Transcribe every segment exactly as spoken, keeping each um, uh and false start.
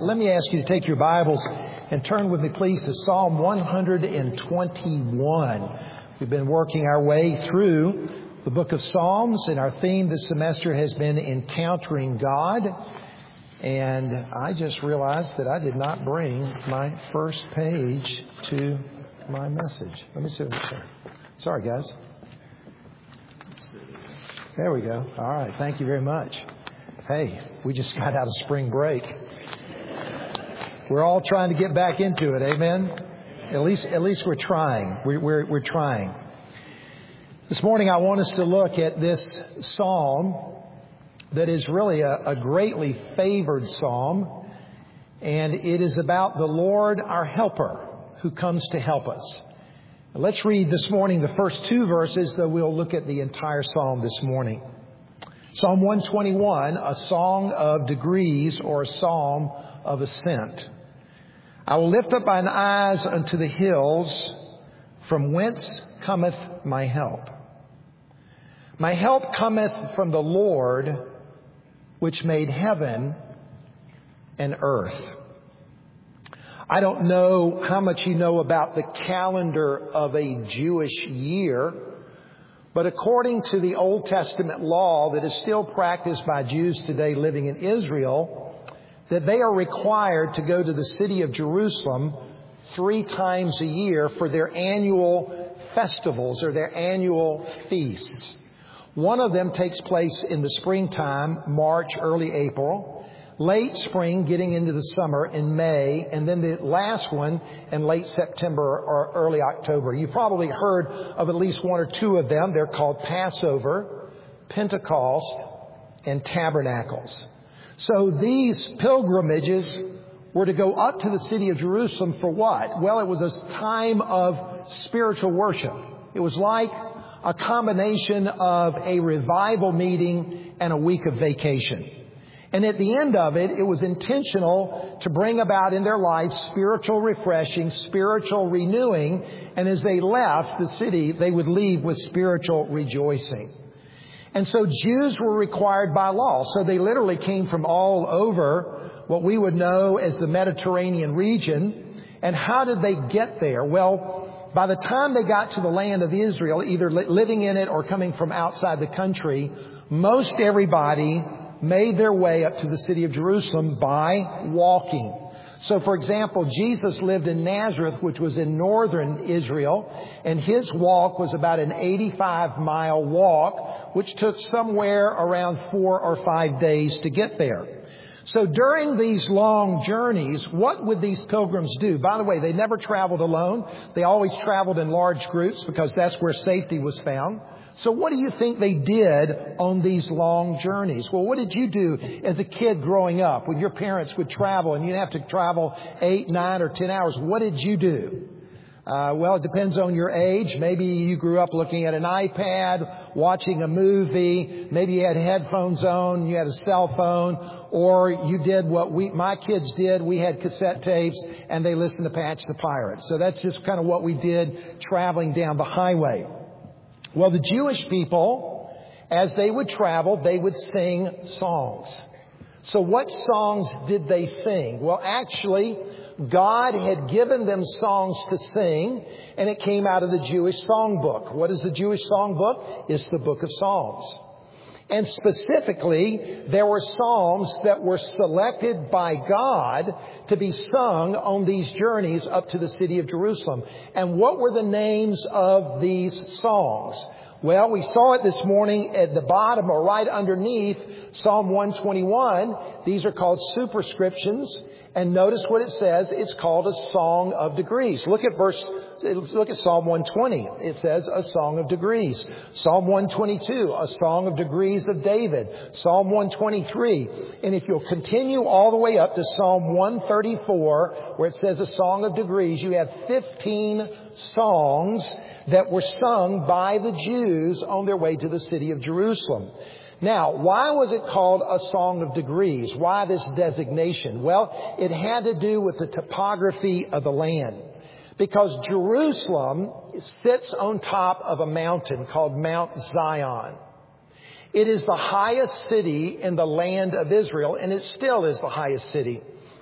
let me ask you to take your Bibles and turn with me, please, to Psalm one twenty-one. We've been working our way through the book of Psalms, and our theme this semester has been Encountering God. And I just realized that I did not bring my first page to my message. Let me see what it says. Sorry, guys. There we go. All right. Thank you very much. Hey, we just got out of spring break. We're all trying to get back into it. Amen. At least, at least we're trying. We're, we're, we're trying. This morning, I want us to look at this psalm that is really a, a greatly favored psalm. And it is about the Lord, our helper, who comes to help us. Let's read this morning the first two verses, though we'll look at the entire psalm this morning. Psalm one twenty-one, a song of degrees, or a psalm of ascent. I will lift up mine eyes unto the hills, from whence cometh my help. My help cometh from the Lord, which made heaven and earth. I don't know how much you know about the calendar of a Jewish year, but according to the Old Testament law that is still practiced by Jews today living in Israel, that they are required to go to the city of Jerusalem three times a year for their annual festivals or their annual feasts. One of them takes place in the springtime, March, early April. Late spring, getting into the summer in May, and then the last one in late September or early October. You've probably heard of at least one or two of them. They're called Passover, Pentecost, and Tabernacles. So these pilgrimages were to go up to the city of Jerusalem for what? Well, it was a time of spiritual worship. It was like a combination of a revival meeting and a week of vacation. And at the end of it, it was intentional to bring about in their lives spiritual refreshing, spiritual renewing. And as they left the city, they would leave with spiritual rejoicing. And so Jews were required by law. So they literally came from all over what we would know as the Mediterranean region. And how did they get there? Well, by the time they got to the land of Israel, either living in it or coming from outside the country, most everybody made their way up to the city of Jerusalem by walking. So, for example, Jesus lived in Nazareth, which was in northern Israel, and his walk was about an eighty-five mile walk, which took somewhere around four or five days to get there. So during these long journeys, what would these pilgrims do? By the way, they never traveled alone. They always traveled in large groups because that's where safety was found. So what do you think they did on these long journeys? Well, what did you do as a kid growing up when your parents would travel and you'd have to travel eight, nine, or ten hours? What did you do? Uh, well, it depends on your age. Maybe you grew up looking at an iPad, watching a movie. Maybe you had headphones on, you had a cell phone, or you did what we, my kids did. We had cassette tapes and they listened to Patch the Pirate. So that's just kind of what we did traveling down the highway. Well, the Jewish people, as they would travel, they would sing songs. So what songs did they sing? Well, actually, God had given them songs to sing, and it came out of the Jewish songbook. What is the Jewish songbook? It's the book of Psalms. And specifically, there were psalms that were selected by God to be sung on these journeys up to the city of Jerusalem. And what were the names of these songs? Well, we saw it this morning at the bottom or right underneath Psalm one twenty-one. These are called superscriptions. And notice what it says. It's called a song of degrees. Look at verse Look at Psalm one twenty. It says a song of degrees. Psalm one twenty-two, a song of degrees of David. Psalm one twenty-three. And if you'll continue all the way up to Psalm one thirty-four, where it says a song of degrees, you have fifteen songs that were sung by the Jews on their way to the city of Jerusalem. Now, why was it called a song of degrees? Why this designation? Well, it had to do with the topography of the land. Because Jerusalem sits on top of a mountain called Mount Zion. It is the highest city in the land of Israel, and it still is the highest city.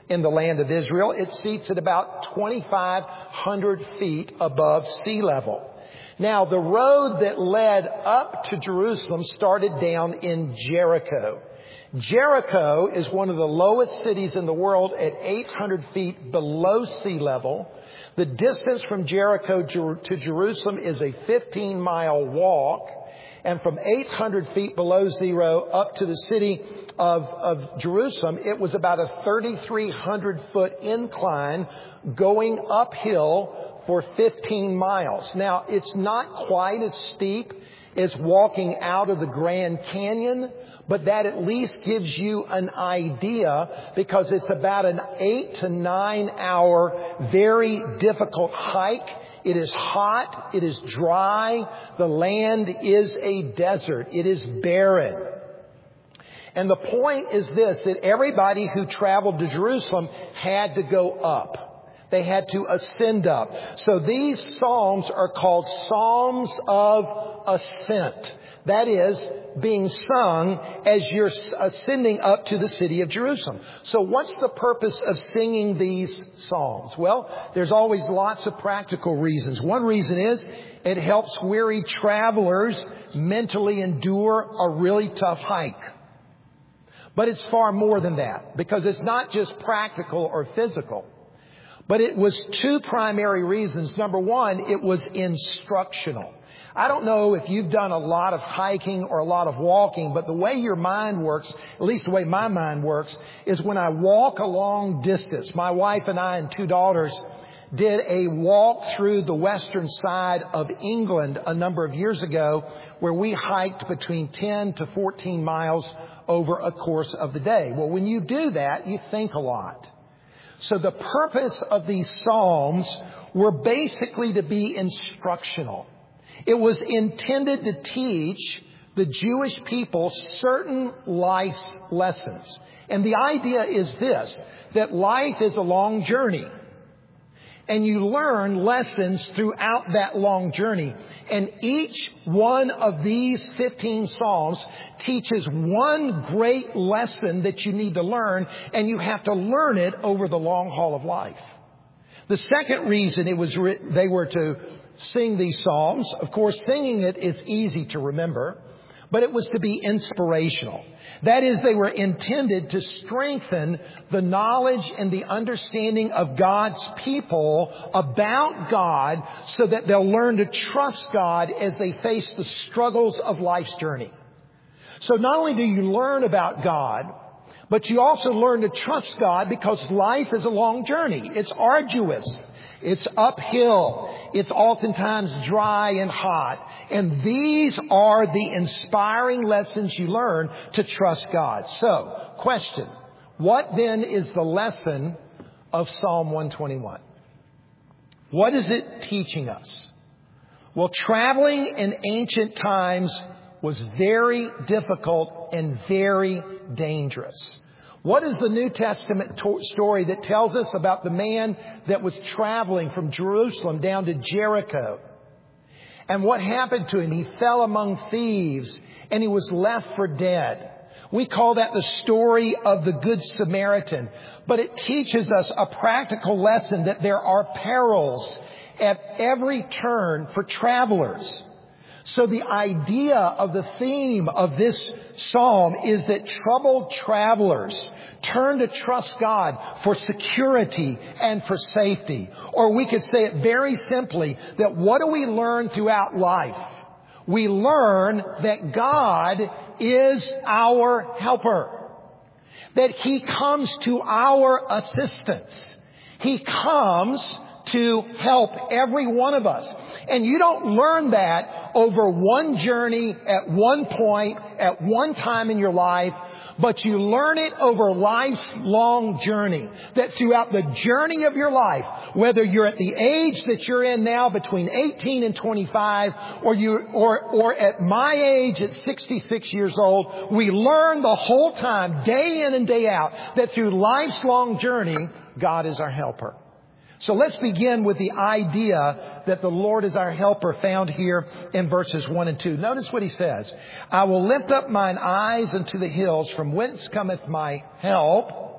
in the land of Israel. It seats at about twenty-five hundred feet above sea level. Now, the road that led up to Jerusalem started down in Jericho. Jericho is one of the lowest cities in the world at eight hundred feet below sea level. The distance from Jericho to Jerusalem is a fifteen mile walk. And from eight hundred feet below zero up to the city of, of Jerusalem, it was about a thirty-three hundred foot incline going uphill for fifteen miles. Now, it's not quite as steep as walking out of the Grand Canyon, but that at least gives you an idea, because it's about an eight to nine hour, very difficult hike. It is hot. It is dry. The land is a desert. It is barren. And the point is this, that everybody who traveled to Jerusalem had to go up. They had to ascend up. So these psalms are called Psalms of Ascent. That is, being sung as you're ascending up to the city of Jerusalem. So what's the purpose of singing these psalms? Well, there's always lots of practical reasons. One reason is it helps weary travelers mentally endure a really tough hike. But it's far more than that, because it's not just practical or physical. But it was two primary reasons. Number one, it was instructional. I don't know if you've done a lot of hiking or a lot of walking, but the way your mind works, at least the way my mind works, is when I walk a long distance. My wife and I and two daughters did a walk through the western side of England a number of years ago, where we hiked between ten to fourteen miles over a course of the day. Well, when you do that, you think a lot. So the purpose of these psalms were basically to be instructional. It was intended to teach the Jewish people certain life's lessons. And the idea is this, that life is a long journey. And you learn lessons throughout that long journey. And each one of these fifteen Psalms teaches one great lesson that you need to learn, and you have to learn it over the long haul of life. The second reason it was they were to sing these Psalms, of course, singing it is easy to remember, but it was to be inspirational. That is, they were intended to strengthen the knowledge and the understanding of God's people about God, so that they'll learn to trust God as they face the struggles of life's journey. So not only do you learn about God, but you also learn to trust God, because life is a long journey. It's arduous. It's uphill. It's oftentimes dry and hot. And these are the inspiring lessons you learn to trust God. So, question. What then is the lesson of Psalm one twenty-one? What is it teaching us? Well, traveling in ancient times was very difficult and very dangerous. What is the New Testament to- story that tells us about the man that was traveling from Jerusalem down to Jericho? And what happened to him? He fell among thieves and he was left for dead. We call that the story of the Good Samaritan. But it teaches us a practical lesson that there are perils at every turn for travelers. So the idea of the theme of this psalm is that troubled travelers turn to trust God for security and for safety. Or we could say it very simply, that what do we learn throughout life? We learn that God is our helper. That He comes to our assistance. He comes to help every one of us. And you don't learn that over one journey at one point, at one time in your life, but you learn it over life's long journey. That throughout the journey of your life, whether you're at the age that you're in now, between eighteen and twenty-five, or you, or, or at my age at sixty-six years old, we learn the whole time, day in and day out, that through life's long journey, God is our helper. So let's begin with the idea that the Lord is our helper, found here in verses one and two. Notice what he says. I will lift up mine eyes unto the hills, from whence cometh my help.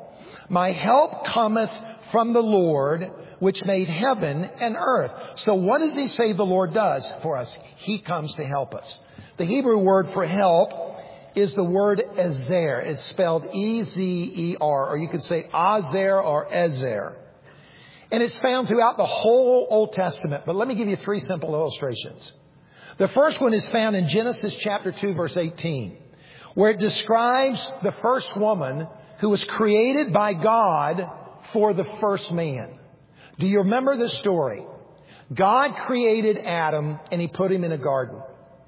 My help cometh from the Lord, which made heaven and earth. So what does he say the Lord does for us? He comes to help us. The Hebrew word for help is the word ezer. It's spelled E Z E R, or you could say azer or ezer. And it's found throughout the whole Old Testament. But let me give you three simple illustrations. The first one is found in Genesis chapter two, verse eighteen, where it describes the first woman who was created by God for the first man. Do you remember the story? God created Adam and he put him in a garden.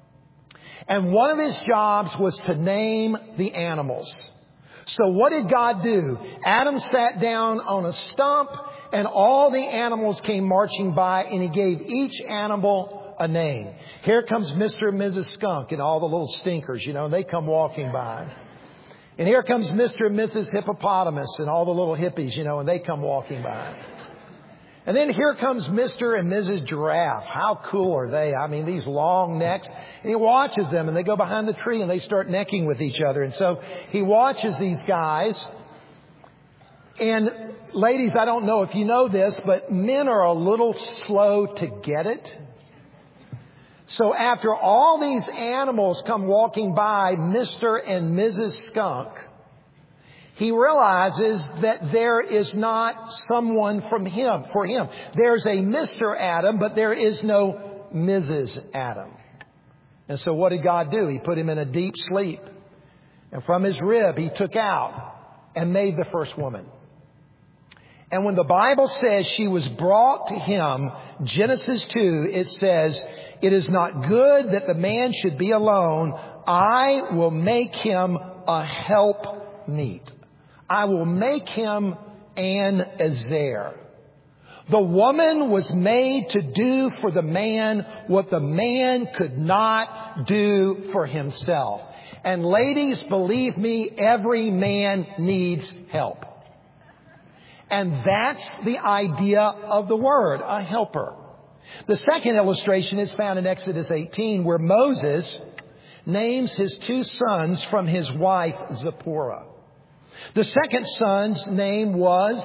And one of his jobs was to name the animals. So what did God do? Adam sat down on a stump and all the animals came marching by and he gave each animal a name. Here comes Mister and Missus Skunk and all the little stinkers, you know, and they come walking by. And here comes Mister and Missus Hippopotamus and all the little hippies, you know, and they come walking by. And then here comes Mister and Missus Giraffe. How cool are they? I mean, these long necks. And he watches them and they go behind the tree and they start necking with each other. And so he watches these guys. And ladies, I don't know if you know this, but men are a little slow to get it. So after all these animals come walking by Mister and Missus Skunk, he realizes that there is not someone from him, for him. There's a Mister Adam, but there is no Missus Adam. And so what did God do? He put him in a deep sleep. And from his rib, he took out and made the first woman. And when the Bible says she was brought to him, Genesis two, it says, it is not good that the man should be alone. I will make him a helpmeet. I will make him an ezer. The woman was made to do for the man what the man could not do for himself. And ladies, believe me, every man needs help. And that's the idea of the word, a helper. The second illustration is found in Exodus eighteen, where Moses names his two sons from his wife Zipporah. The second son's name was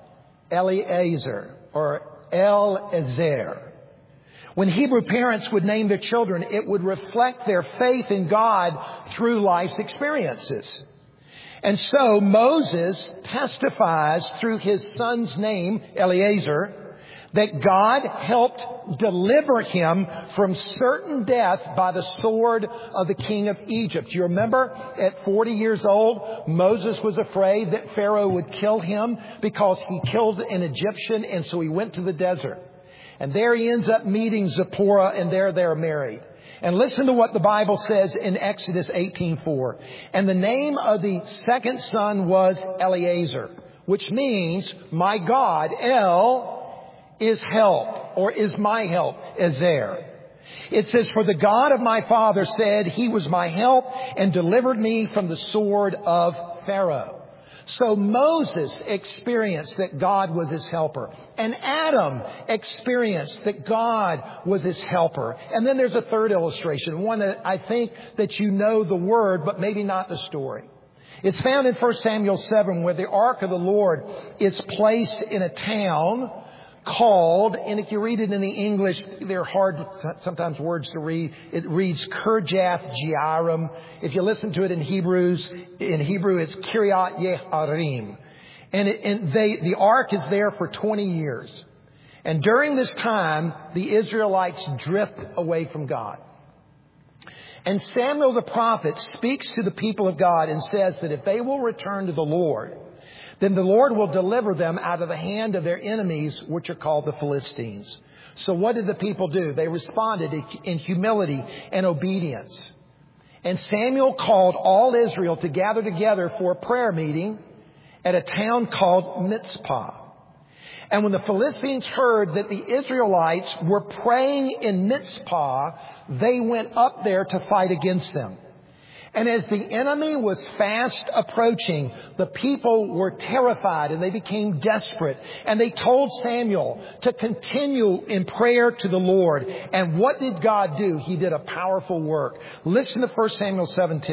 Eliezer or El-Ezer. When Hebrew parents would name their children, it would reflect their faith in God through life's experiences. And so Moses testifies through his son's name, Eliezer, that God helped deliver him from certain death by the sword of the king of Egypt. You remember at forty years old, Moses was afraid that Pharaoh would kill him because he killed an Egyptian. And so he went to the desert. And there he ends up meeting Zipporah, and there they're married. And listen to what the Bible says in Exodus eighteen four. And the name of the second son was Eliezer, which means my God, El, is help, or is my help, Ezer. It says, for the God of my father said, he was my help and delivered me from the sword of Pharaoh. So Moses experienced that God was his helper. And Adam experienced that God was his helper. And then there's a third illustration, one that I think that you know the word, but maybe not the story. It's found in First Samuel seven, where the ark of the Lord is placed in a town called, and if you read it in the English, they're hard sometimes words to read. It reads Kirjath Jearim. If you listen to it in Hebrews, in Hebrew, it's Kiryat Yearim. And, it, and they, the ark is there for twenty years. And during this time, the Israelites drift away from God. And Samuel the prophet speaks to the people of God and says that if they will return to the Lord, then the Lord will deliver them out of the hand of their enemies, which are called the Philistines. So what did the people do? They responded in humility and obedience. And Samuel called all Israel to gather together for a prayer meeting at a town called Mizpah. And when the Philistines heard that the Israelites were praying in Mizpah, they went up there to fight against them. And as the enemy was fast approaching, the people were terrified and they became desperate. And they told Samuel to continue in prayer to the Lord. And what did God do? He did a powerful work. Listen to First Samuel seven ten.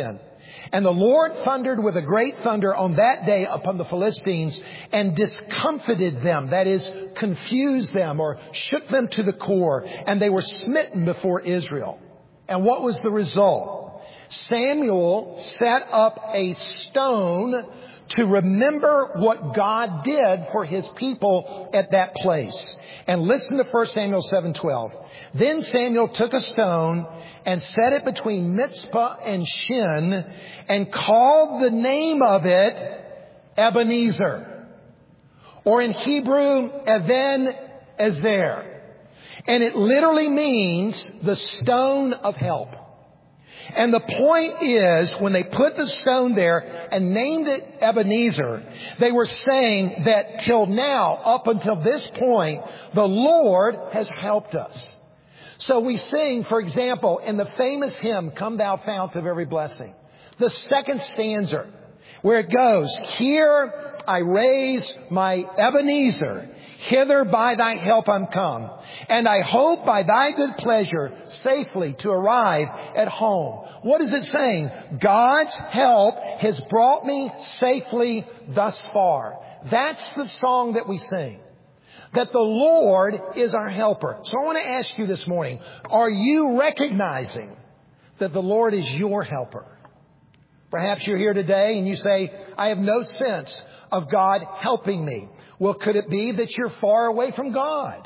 And the Lord thundered with a great thunder on that day upon the Philistines and discomfited them, that is, confused them or shook them to the core, and they were smitten before Israel. And what was the result? Samuel set up a stone to remember what God did for His people at that place. And listen to First Samuel seven twelve. Then Samuel took a stone and set it between Mizpah and Shin and called the name of it Ebenezer, or in Hebrew, Even Ezer. And it literally means the stone of help. And the point is, when they put the stone there and named it Ebenezer, they were saying that till now, up until this point, the Lord has helped us. So we sing, for example, in the famous hymn, Come Thou Fount of Every Blessing, the second stanza, where it goes, Here I raise my Ebenezer, hither by thy help I'm come, and I hope by thy good pleasure safely to arrive at home. What is it saying? God's help has brought me safely thus far. That's the song that we sing. That the Lord is our helper. So I want to ask you this morning, are you recognizing that the Lord is your helper? Perhaps you're here today and you say, I have no sense of God helping me. Well, could it be that you're far away from God?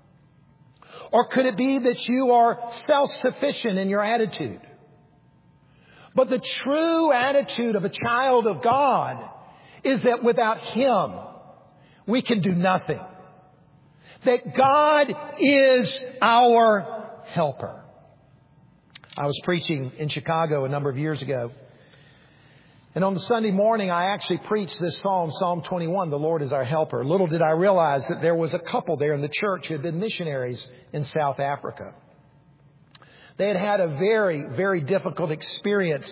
Or could it be that you are self-sufficient in your attitude? But the true attitude of a child of God is that without Him, we can do nothing. That God is our helper. I was preaching in Chicago a number of years ago. And on the Sunday morning, I actually preached this psalm, Psalm twenty-one, the Lord is our helper. Little did I realize that there was a couple there in the church who had been missionaries in South Africa. They had had a very, very difficult experience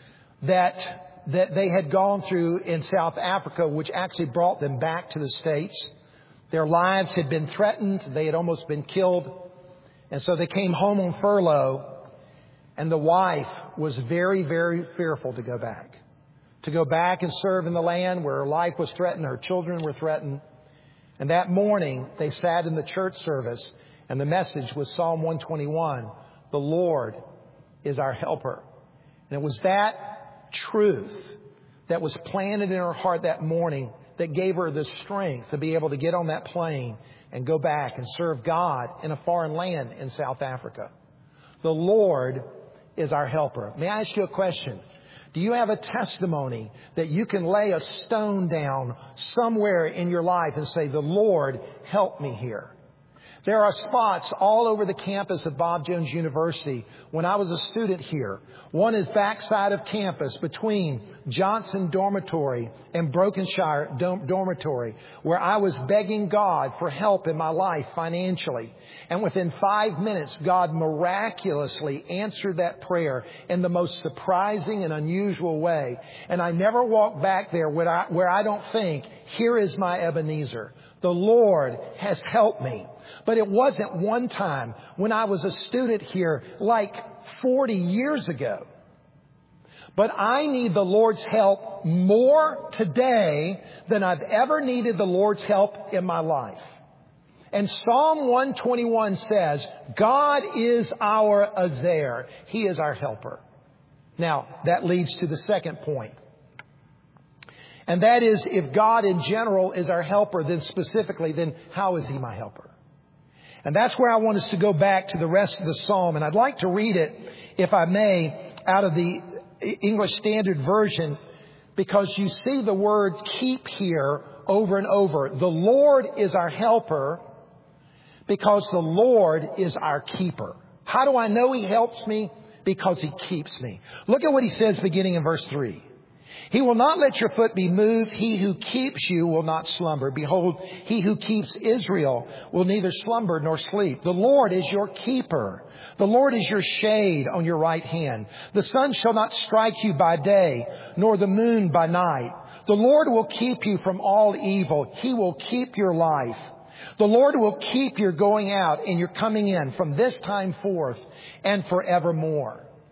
that, that they had gone through in South Africa, which actually brought them back to the States. Their lives had been threatened. They had almost been killed. And so they came home on furlough. And the wife was very, very fearful to go back. To go back and serve in the land where her life was threatened, her children were threatened. And that morning, they sat in the church service, and the message was Psalm one twenty-one, the Lord is our helper. And it was that truth that was planted in her heart that morning that gave her the strength to be able to get on that plane and go back and serve God in a foreign land in South Africa. The Lord is our helper. May I ask you a question? Do you have a testimony that you can lay a stone down somewhere in your life and say, the Lord help me here? There are spots all over the campus of Bob Jones University when I was a student here. One is backside of campus between Johnson Dormitory and Brokenshire Dormitory, where I was begging God for help in my life financially. And within five minutes, God miraculously answered that prayer in the most surprising and unusual way. And I never walk back there where I, where I don't think, here is my Ebenezer. The Lord has helped me. But it wasn't one time when I was a student here like forty years ago. But I need the Lord's help more today than I've ever needed the Lord's help in my life. And Psalm one twenty-one says, God is our Azer. He is our helper. Now, that leads to the second point. And that is, if God in general is our helper, then specifically, then how is He my helper? And that's where I want us to go back to the rest of the psalm. And I'd like to read it, if I may, out of the English Standard Version, because you see the word keep here over and over. The Lord is our helper because the Lord is our keeper. How do I know He helps me? Because He keeps me. Look at what He says beginning in verse three. He will not let your foot be moved. He who keeps you will not slumber. Behold, He who keeps Israel will neither slumber nor sleep. The Lord is your keeper. The Lord is your shade on your right hand. The sun shall not strike you by day, nor the moon by night. The Lord will keep you from all evil. He will keep your life. The Lord will keep your going out and your coming in from this time forth and forevermore.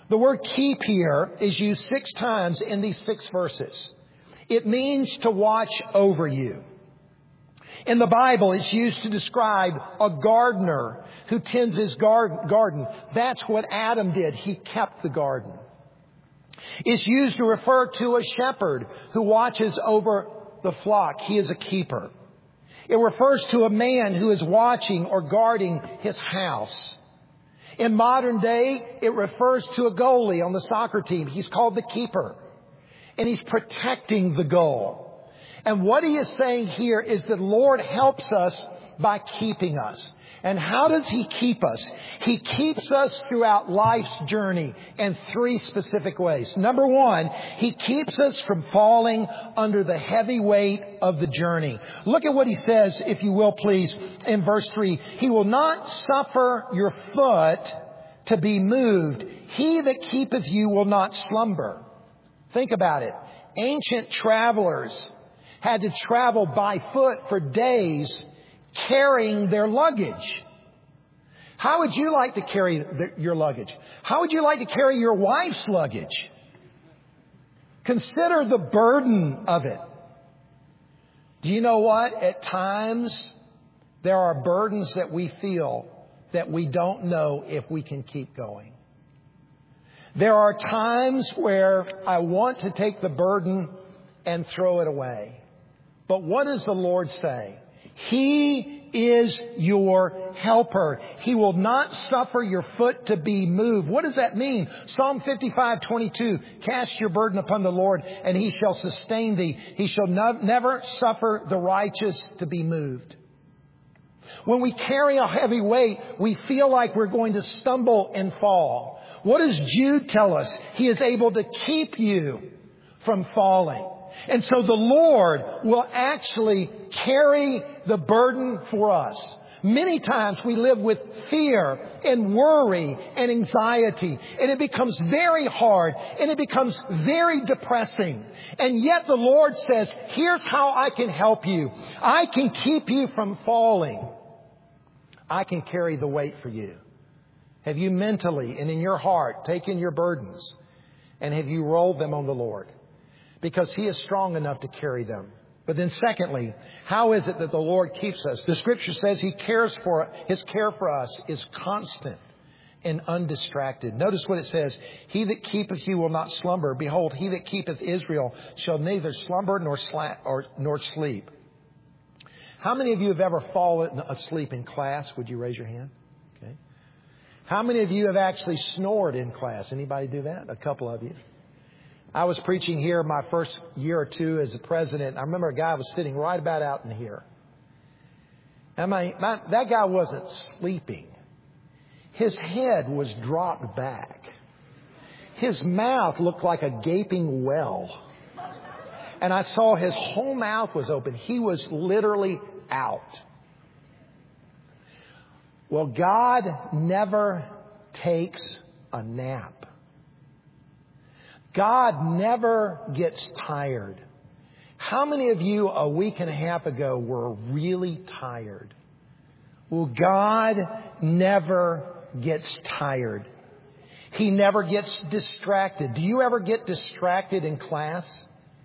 The word keep here is used six times in these six verses. It means to watch over you. In the Bible, it's used to describe a gardener who tends his gar- garden. That's what Adam did. He kept the garden. It's used to refer to a shepherd who watches over the flock. He is a keeper. It refers to a man who is watching or guarding his house. In modern day, it refers to a goalie on the soccer team. He's called the keeper. And he's protecting the goal. And what he is saying here is that the Lord helps us by keeping us. And how does He keep us? He keeps us throughout life's journey in three specific ways. Number one, He keeps us from falling under the heavy weight of the journey. Look at what He says, if you will, please, in verse three. He will not suffer your foot to be moved. He that keepeth you will not slumber. Think about it. Ancient travelers had to travel by foot for days carrying their luggage. How would you like to carry the, your luggage? How would you like to carry your wife's luggage? Consider the burden of it. Do you know what? At times, there are burdens that we feel that we don't know if we can keep going. There are times where I want to take the burden and throw it away. But what does the Lord say? He is your helper. He will not suffer your foot to be moved. What does that mean? Psalm fifty-five twenty-two, cast your burden upon the Lord and He shall sustain thee. He shall no, never suffer the righteous to be moved. When we carry a heavy weight, we feel like we're going to stumble and fall. What does Jude tell us? He is able to keep you from falling. And so the Lord will actually carry the burden for us. Many times we live with fear and worry and anxiety, and it becomes very hard and it becomes very depressing. And yet the Lord says, here's how I can help you. I can keep you from falling. I can carry the weight for you. Have you mentally and in your heart taken your burdens and have you rolled them on the Lord? Because He is strong enough to carry them. But then secondly, how is it that the Lord keeps us? The Scripture says He cares for, His care for us is constant and undistracted. Notice what it says. He that keepeth you will not slumber. Behold, He that keepeth Israel shall neither slumber nor, sla- or, nor sleep. How many of you have ever fallen asleep in class? Would you raise your hand? Okay. How many of you have actually snored in class? Anybody do that? A couple of you. I was preaching here my first year or two as a president. I remember a guy was sitting right about out in here. And my, my, that guy wasn't sleeping. His head was dropped back. His mouth looked like a gaping well. And I saw his whole mouth was open. He was literally out. Well, God never takes a nap. God never gets tired. How many of you a week and a half ago were really tired? Well, God never gets tired. He never gets distracted. Do you ever get distracted in class?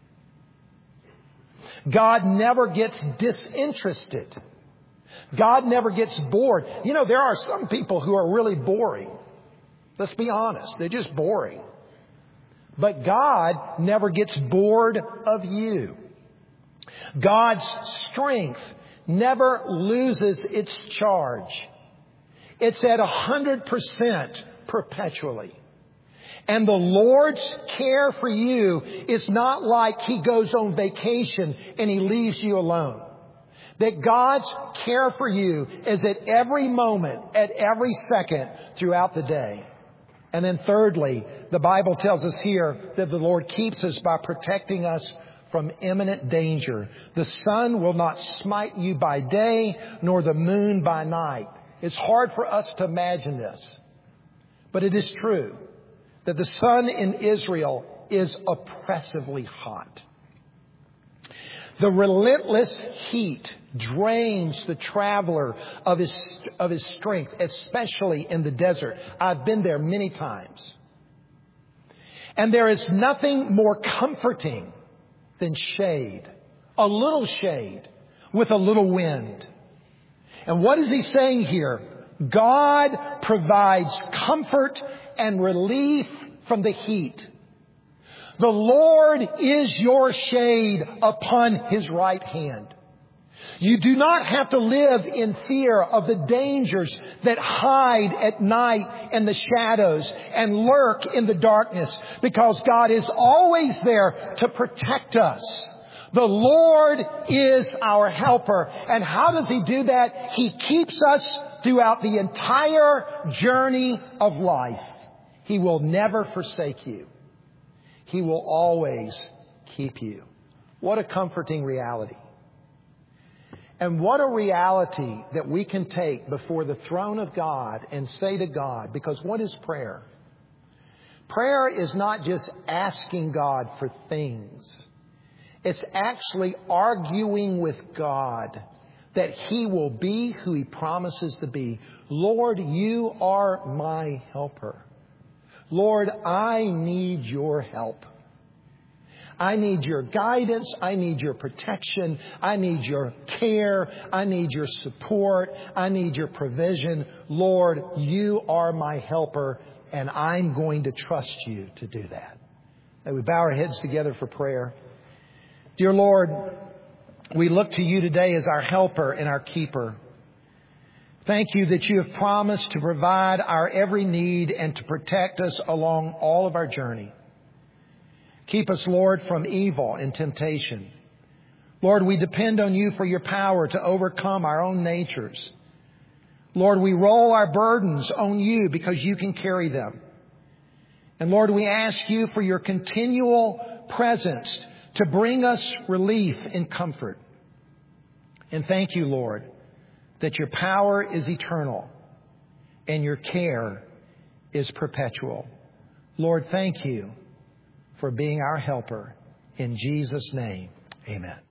God never gets disinterested. God never gets bored. You know, there are some people who are really boring. Let's be honest. They're just boring. But God never gets bored of you. God's strength never loses its charge. It's at one hundred percent perpetually. And the Lord's care for you is not like He goes on vacation and He leaves you alone. That God's care for you is at every moment, at every second throughout the day. And then thirdly, the Bible tells us here that the Lord keeps us by protecting us from imminent danger. The sun will not smite you by day, nor the moon by night. It's hard for us to imagine this. But it is true that the sun in Israel is oppressively hot. The relentless heat drains the traveler of his, of his strength, especially in the desert. I've been there many times. And there is nothing more comforting than shade. A little shade with a little wind. And what is he saying here? God provides comfort and relief from the heat. The Lord is your shade upon His right hand. You do not have to live in fear of the dangers that hide at night in the shadows and lurk in the darkness, because God is always there to protect us. The Lord is our helper. And how does He do that? He keeps us throughout the entire journey of life. He will never forsake you. He will always keep you. What a comforting reality. And what a reality that we can take before the throne of God and say to God, because what is prayer? Prayer is not just asking God for things. It's actually arguing with God that He will be who He promises to be. Lord, You are my helper. Lord, I need Your help. I need Your guidance. I need Your protection. I need Your care. I need Your support. I need Your provision. Lord, You are my helper, and I'm going to trust You to do that. May we bow our heads together for prayer. Dear Lord, we look to You today as our helper and our keeper. Thank You that You have promised to provide our every need and to protect us along all of our journey. Keep us, Lord, from evil and temptation. Lord, we depend on You for Your power to overcome our own natures. Lord, we roll our burdens on You because You can carry them. And Lord, we ask You for Your continual presence to bring us relief and comfort. And thank You, Lord, that Your power is eternal and Your care is perpetual. Lord, thank You for being our helper. In Jesus' name, amen.